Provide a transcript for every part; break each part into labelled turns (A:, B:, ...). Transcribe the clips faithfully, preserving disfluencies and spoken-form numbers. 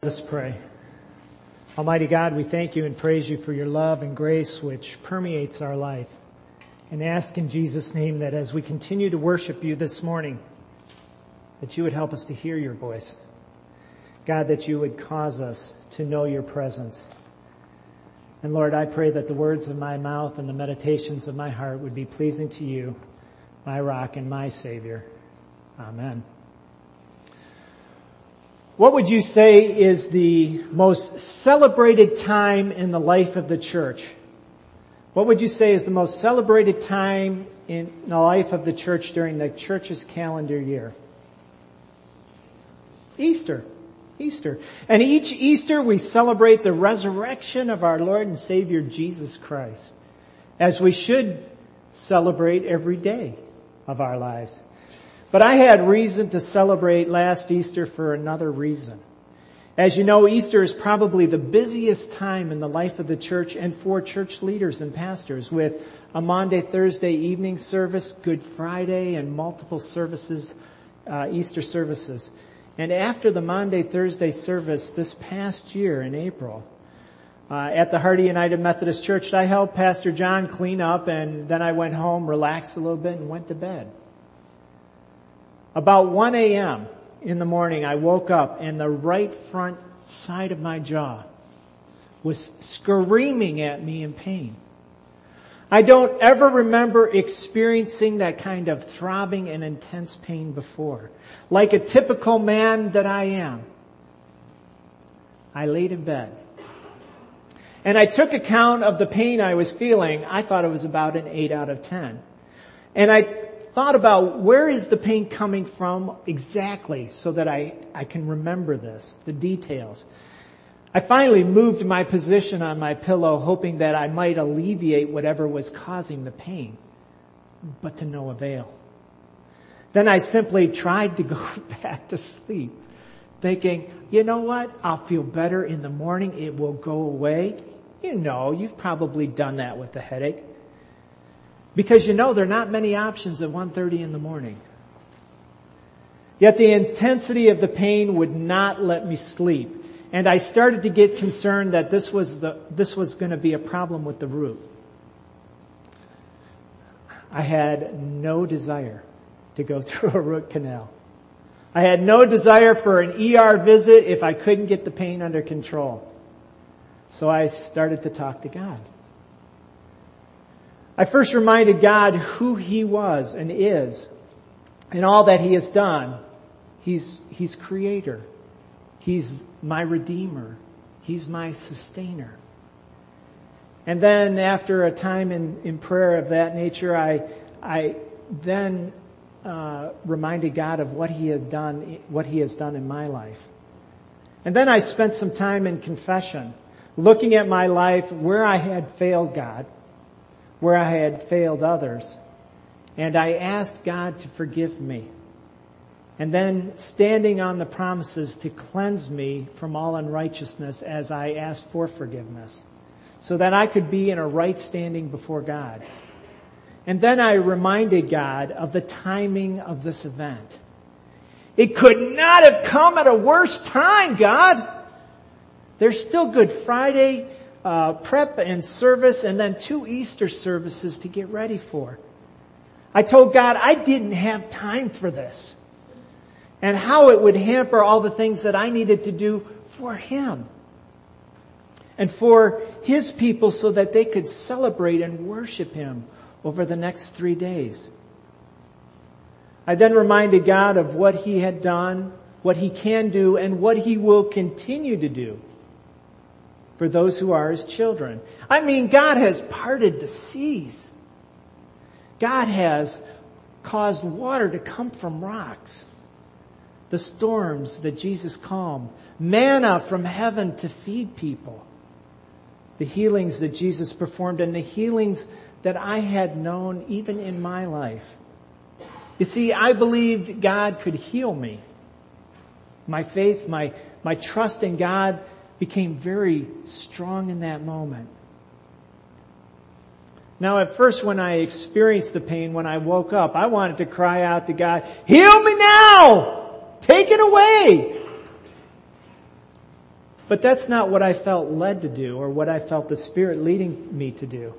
A: us pray. Almighty God, we thank you and praise you for your love and grace which permeates our life. And ask in Jesus' name that as we continue to worship you this morning, that you would help us to hear your voice. God, that you would cause us to know your presence. And Lord, I pray that the words of my mouth and the meditations of my heart would be pleasing to you, my rock and my Savior. Amen. What would you say is the most celebrated time in the life of the church? What would you say is the most celebrated time in the life of the church during the church's calendar year? Easter. Easter. And each Easter we celebrate the resurrection of our Lord and Savior Jesus Christ, as we should celebrate every day of our lives. But I had reason to celebrate last Easter for another reason. As you know, Easter is probably the busiest time in the life of the church and for church leaders and pastors, with a Maundy, Thursday evening service, Good Friday, and multiple services, uh, Easter services. And after the Maundy, Thursday service this past year in April, uh, at the Hardy United Methodist Church, I helped Pastor John clean up, and then I went home, relaxed a little bit, and went to bed. About one a.m. in the morning, I woke up and the right front side of my jaw was screaming at me in pain. I don't ever remember experiencing that kind of throbbing and intense pain before. Like a typical man that I am, I laid in bed. And I took account of the pain I was feeling. I thought it was about an eight out of ten. And I thought about where is the pain coming from exactly so that I, I can remember this, the details. I finally moved my position on my pillow, hoping that I might alleviate whatever was causing the pain, but to no avail. Then I simply tried to go back to sleep, thinking, you know what, I'll feel better in the morning, it will go away. You know, you've probably done that with the headache. Because you know there are not many options at one thirty in the morning. Yet the intensity of the pain would not let me sleep. And I started to get concerned that this was the, this was going to be a problem with the root. I had no desire to go through a root canal. I had no desire for an E R visit if I couldn't get the pain under control. So I started to talk to God. I first reminded God who He was and is and all that He has done. He's, He's Creator. He's my Redeemer. He's my Sustainer. And then after a time in, in prayer of that nature, I, I then uh, reminded God of what He had done, what He has done in my life. And then I spent some time in confession, looking at my life where I had failed God, where I had failed others, and I asked God to forgive me. And then standing on the promises to cleanse me from all unrighteousness as I asked for forgiveness, so that I could be in a right standing before God. And then I reminded God of the timing of this event. It could not have come at a worse time, God. There's still Good Friday Uh, prep and service, and then two Easter services to get ready for. I told God I didn't have time for this, and how it would hamper all the things that I needed to do for Him and for His people so that they could celebrate and worship Him over the next three days. I then reminded God of what He had done, what He can do, and what He will continue to do for those who are His children. I mean, God has parted the seas. God has caused water to come from rocks. The storms that Jesus calmed. Manna from heaven to feed people. The healings that Jesus performed and the healings that I had known even in my life. You see, I believed God could heal me. My faith, my, my trust in God became very strong in that moment. Now, at first when I experienced the pain, when I woke up, I wanted to cry out to God, "Heal me now! Take it away!" But that's not what I felt led to do or what I felt the Spirit leading me to do.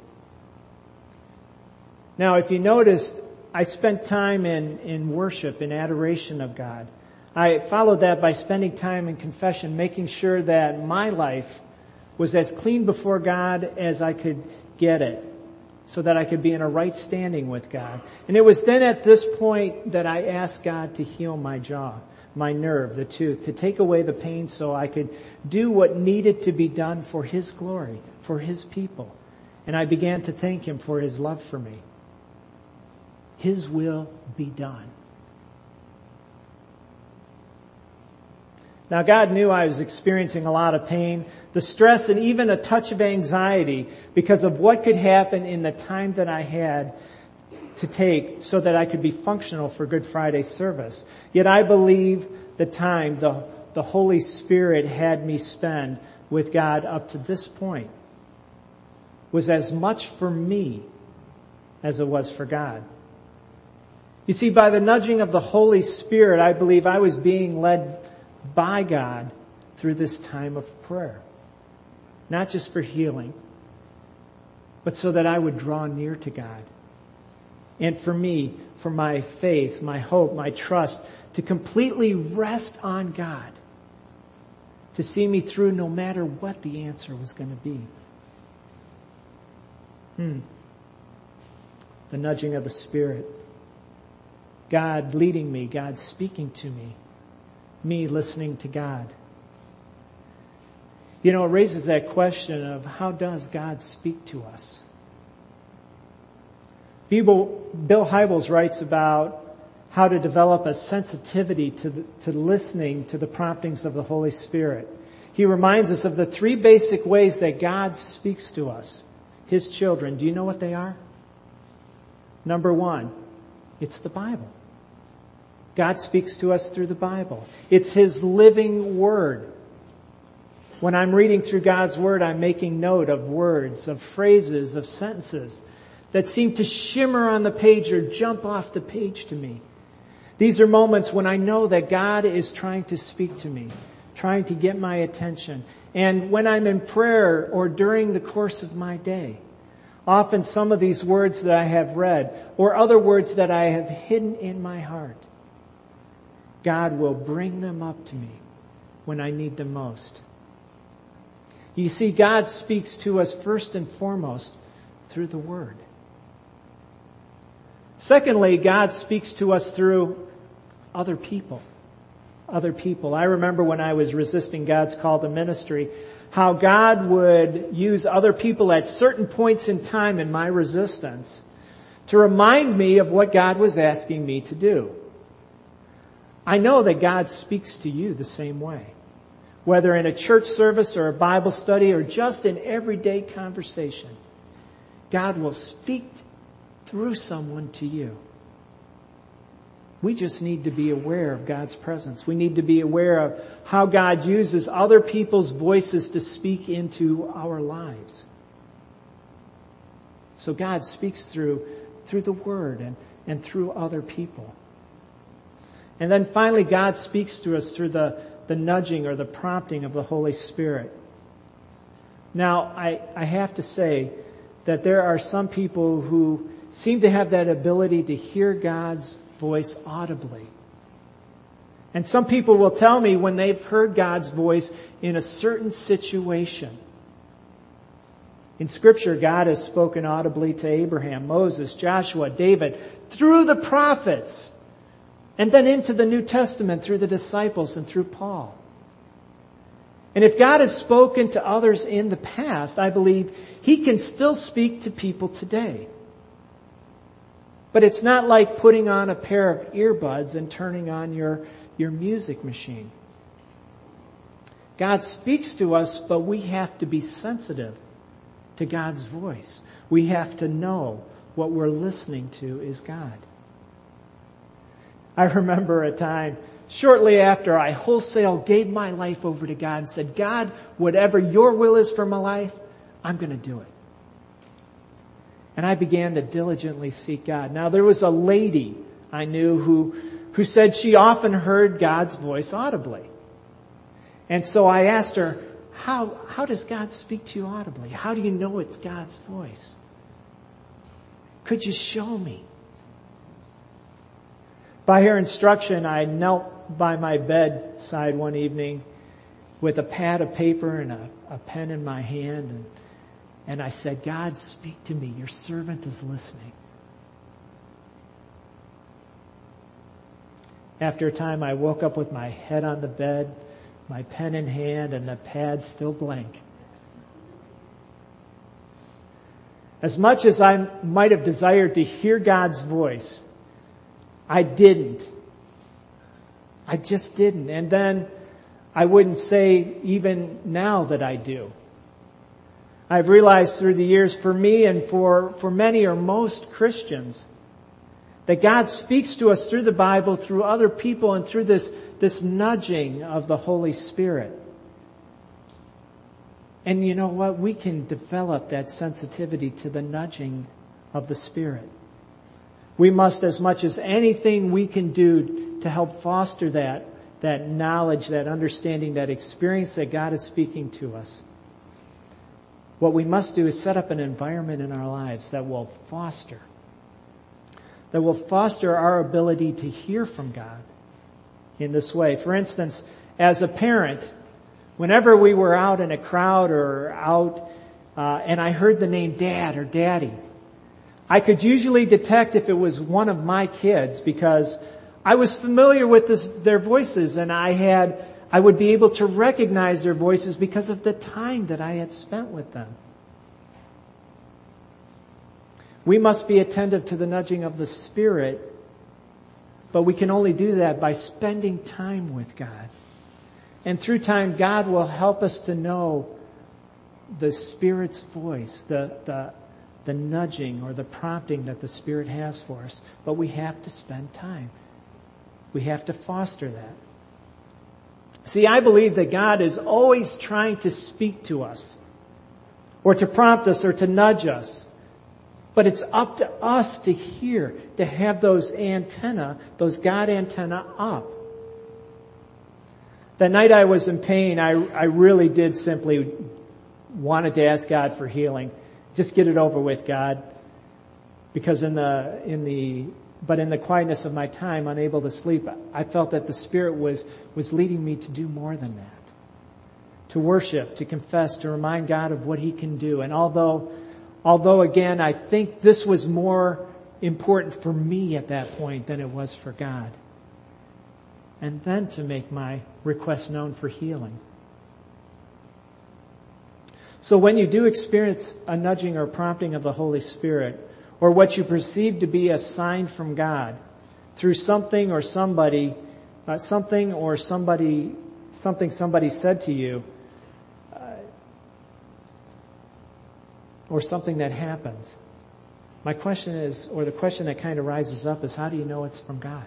A: Now, if you noticed, I spent time in, in worship, in adoration of God. I followed that by spending time in confession, making sure that my life was as clean before God as I could get it, so that I could be in a right standing with God. And it was then at this point that I asked God to heal my jaw, my nerve, the tooth, to take away the pain so I could do what needed to be done for His glory, for His people. And I began to thank Him for His love for me. His will be done. Now, God knew I was experiencing a lot of pain, the stress, and even a touch of anxiety because of what could happen in the time that I had to take so that I could be functional for Good Friday service. Yet I believe the time the, the Holy Spirit had me spend with God up to this point was as much for me as it was for God. You see, by the nudging of the Holy Spirit, I believe I was being led by God through this time of prayer. Not just for healing, but so that I would draw near to God. And for me, for my faith, my hope, my trust, to completely rest on God. To see me through no matter what the answer was going to be. Hmm. The nudging of the Spirit. God leading me, God speaking to me. Me listening to God. You know, it raises that question of how does God speak to us? Bill, Bill Hybels writes about how to develop a sensitivity to, the, to listening to the promptings of the Holy Spirit. He reminds us of the three basic ways that God speaks to us, His children. Do you know what they are? Number one, it's the Bible. God speaks to us through the Bible. It's His living Word. When I'm reading through God's Word, I'm making note of words, of phrases, of sentences that seem to shimmer on the page or jump off the page to me. These are moments when I know that God is trying to speak to me, trying to get my attention. And when I'm in prayer or during the course of my day, often some of these words that I have read or other words that I have hidden in my heart, God will bring them up to me when I need them most. You see, God speaks to us first and foremost through the Word. Secondly, God speaks to us through other people. Other people. I remember when I was resisting God's call to ministry, how God would use other people at certain points in time in my resistance to remind me of what God was asking me to do. I know that God speaks to you the same way. Whether in a church service or a Bible study or just in everyday conversation, God will speak through someone to you. We just need to be aware of God's presence. We need to be aware of how God uses other people's voices to speak into our lives. So God speaks through, through the Word and, and through other people. And then finally, God speaks to us through the, the nudging or the prompting of the Holy Spirit. Now, I, I have to say that there are some people who seem to have that ability to hear God's voice audibly. And some people will tell me when they've heard God's voice in a certain situation. In Scripture, God has spoken audibly to Abraham, Moses, Joshua, David, through the prophets. And then into the New Testament through the disciples and through Paul. And if God has spoken to others in the past, I believe He can still speak to people today. But it's not like putting on a pair of earbuds and turning on your, your music machine. God speaks to us, but we have to be sensitive to God's voice. We have to know what we're listening to is God. I remember a time shortly after I wholesale gave my life over to God and said, God, whatever your will is for my life, I'm going to do it. And I began to diligently seek God. Now there was a lady I knew who, who said she often heard God's voice audibly. And so I asked her, how, how does God speak to you audibly? How do you know it's God's voice? Could you show me? By her instruction, I knelt by my bedside one evening with a pad of paper and a, a pen in my hand, and, and I said, God, speak to me. Your servant is listening. After a time, I woke up with my head on the bed, my pen in hand, and the pad still blank. As much as I might have desired to hear God's voice, I didn't. I just didn't. And then I wouldn't say even now that I do. I've realized through the years, for me and for, for many or most Christians, that God speaks to us through the Bible, through other people, and through this, this nudging of the Holy Spirit. And you know what? We can develop that sensitivity to the nudging of the Spirit. We must, as much as anything we can do to help foster that, that knowledge, that understanding, that experience that God is speaking to us. What we must do is set up an environment in our lives that will foster, that will foster our ability to hear from God in this way. For instance, as a parent, whenever we were out in a crowd or out uh, and I heard the name Dad or Daddy, I could usually detect if it was one of my kids because I was familiar with this, their voices, and I had I would be able to recognize their voices because of the time that I had spent with them. We must be attentive to the nudging of the Spirit, but we can only do that by spending time with God. And through time, God will help us to know the Spirit's voice, the, the, the nudging or the prompting that the Spirit has for us. But we have to spend time. We have to foster that. See, I believe that God is always trying to speak to us, or to prompt us, or to nudge us. But it's up to us to hear, to have those antenna, those God antenna up. That night I was in pain, I, I really did simply wanted to ask God for healing. Just get it over with, God. Because in the, in the, but in the quietness of my time, unable to sleep, I felt that the Spirit was, was leading me to do more than that. To worship, to confess, to remind God of what He can do. And although, although again, I think this was more important for me at that point than it was for God. And then to make my request known for healing. So when you do experience a nudging or prompting of the Holy Spirit, or what you perceive to be a sign from God through something or somebody, uh, something or somebody, something somebody said to you, uh, or something that happens. My question is, or the question that kind of rises up is, how do you know it's from God?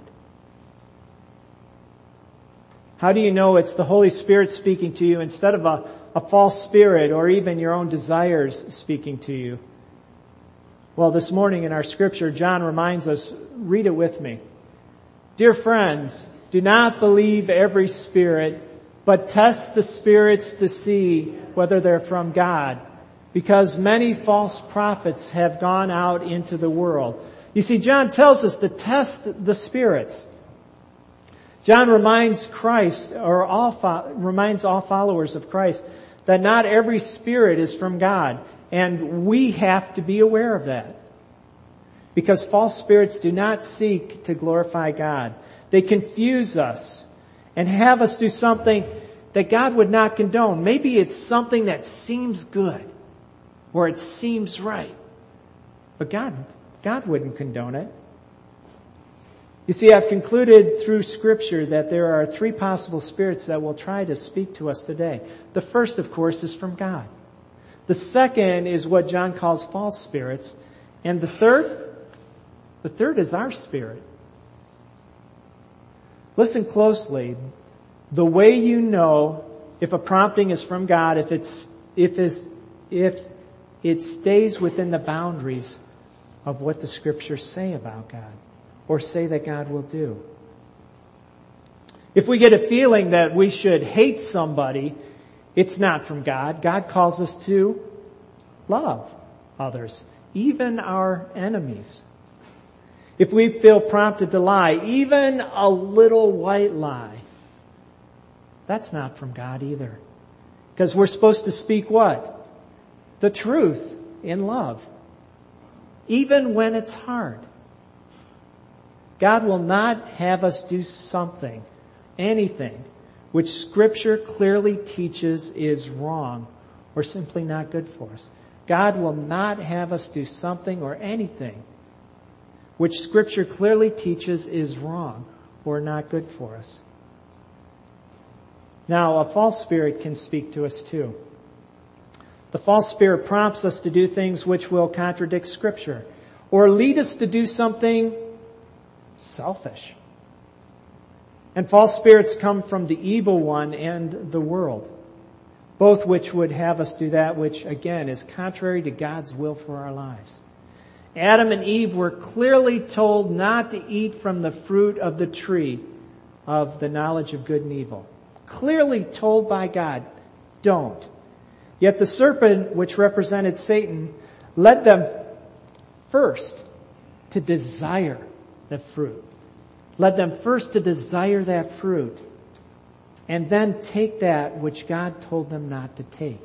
A: How do you know it's the Holy Spirit speaking to you instead of a, a false spirit or even your own desires speaking to you? Well, this morning in our scripture, John reminds us, read it with me. Dear friends, do not believe every spirit, but test the spirits to see whether they're from God, because many false prophets have gone out into the world. You see, John tells us to test the spirits. John reminds Christ, or all fo- reminds all followers of Christ, that not every spirit is from God. And we have to be aware of that. Because false spirits do not seek to glorify God. They confuse us and have us do something that God would not condone. Maybe it's something that seems good or it seems right. But God, God wouldn't condone it. You see, I've concluded through Scripture that there are three possible spirits that will try to speak to us today. The first, of course, is from God. The second is what John calls false spirits. And the third, the third is our spirit. Listen closely. The way you know if a prompting is from God, if it's, if it's, if it stays within the boundaries of what the Scriptures say about God, or say that God will do. If we get a feeling that we should hate somebody, It's not from God. God calls us to love others, even our enemies. If we feel prompted to lie, even a little white lie, that's not from God either. Because we're supposed to speak what? The truth in love. Even when it's hard. God will not have us do something, anything, which Scripture clearly teaches is wrong or simply not good for us. God will not have us do something or anything which Scripture clearly teaches is wrong or not good for us. Now, a false spirit can speak to us too. The false spirit prompts us to do things which will contradict Scripture or lead us to do something selfish. And false spirits come from the evil one and the world, both which would have us do that which, again, is contrary to God's will for our lives. Adam and Eve were clearly told not to eat from the fruit of the tree of the knowledge of good and evil. Clearly told by God, don't. Yet the serpent, which represented Satan, led them first to desire the fruit. Led them first to desire that fruit and then take that which God told them not to take.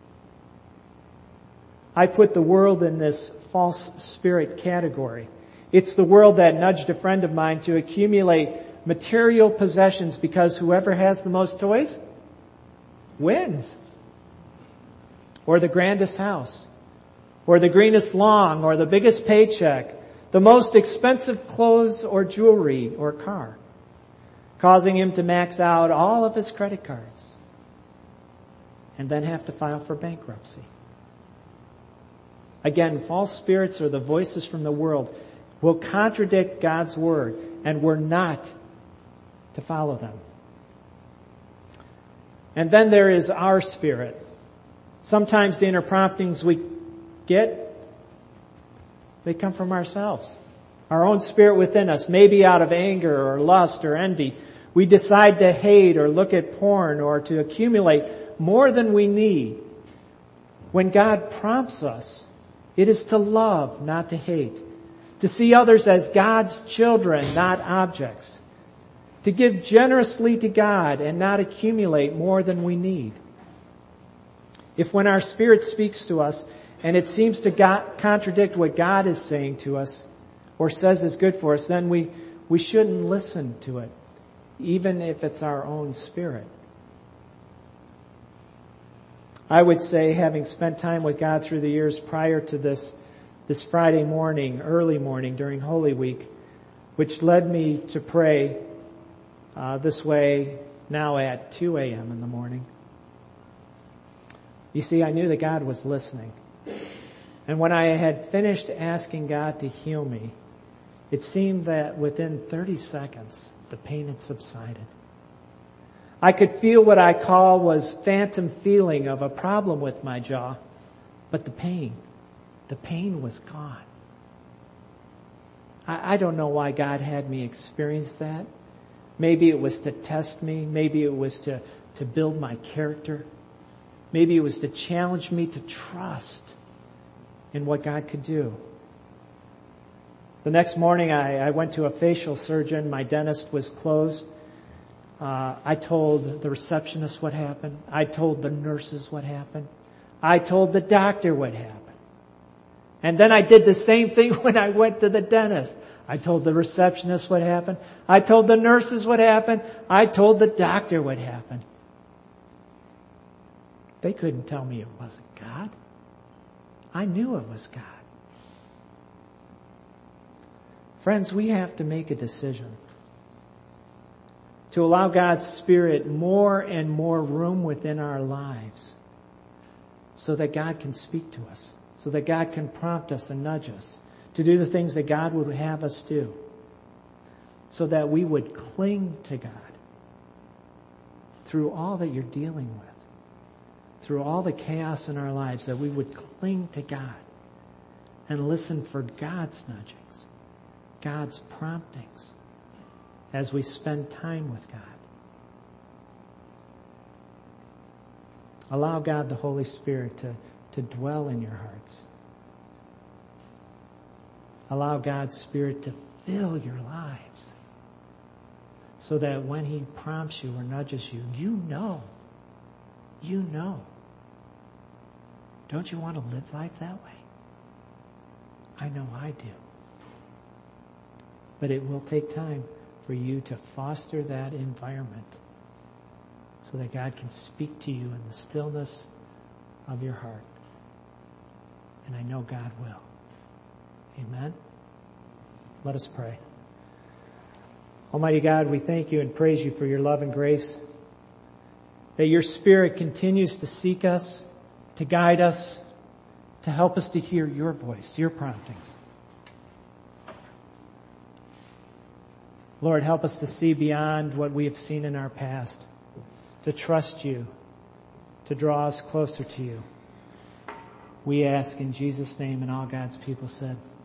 A: I put the world in this false spirit category. It's the world that nudged a friend of mine to accumulate material possessions because whoever has the most toys wins. Or the grandest house. Or the greenest lawn. Or the biggest paycheck. The most expensive clothes or jewelry or car. Causing him to max out all of his credit cards. And then have to file for bankruptcy. Again, false spirits or the voices from the world will contradict God's word, and we're not to follow them. And then there is our spirit. Sometimes the inner promptings we get, they come from ourselves. Our own spirit within us, maybe out of anger or lust or envy. We decide to hate or look at porn or to accumulate more than we need. When God prompts us, it is to love, not to hate. To see others as God's children, not objects. To give generously to God and not accumulate more than we need. If when our spirit speaks to us and it seems to God, contradict what God is saying to us or says is good for us, then we, we shouldn't listen to it, even if it's our own spirit. I would say, having spent time with God through the years prior to this, this Friday morning, early morning during Holy Week, which led me to pray uh, this way now at two a.m. in the morning. You see, I knew that God was listening. And when I had finished asking God to heal me, it seemed that within thirty seconds, the pain had subsided. I could feel what I call was phantom feeling of a problem with my jaw, but the pain, the pain was gone. I, I don't know why God had me experience that. Maybe it was to test me. Maybe it was to, to build my character. Maybe it was to challenge me to trust in what God could do. The next morning I, I went to a facial surgeon. My dentist was closed. Uh, I told the receptionist what happened. I told the nurses what happened. I told the doctor what happened. And then I did the same thing when I went to the dentist. I told the receptionist what happened. I told the nurses what happened. I told the doctor what happened. They couldn't tell me it wasn't God. I knew it was God. Friends, we have to make a decision to allow God's Spirit more and more room within our lives so that God can speak to us, so that God can prompt us and nudge us to do the things that God would have us do, so that we would cling to God through all that you're dealing with, through all the chaos in our lives, that we would cling to God and listen for God's nudgings, God's promptings, as we spend time with God. Allow God the Holy Spirit to, to dwell in your hearts. Allow God's Spirit to fill your lives so that when He prompts you or nudges you, you know. You know. Don't you want to live life that way? I know I do. But it will take time for you to foster that environment so that God can speak to you in the stillness of your heart. And I know God will. Amen? Let us pray. Almighty God, we thank you and praise you for your love and grace, that your Spirit continues to seek us, to guide us, to help us to hear your voice, your promptings. Lord, help us to see beyond what we have seen in our past, to trust you, to draw us closer to you. We ask in Jesus' name, and all God's people said,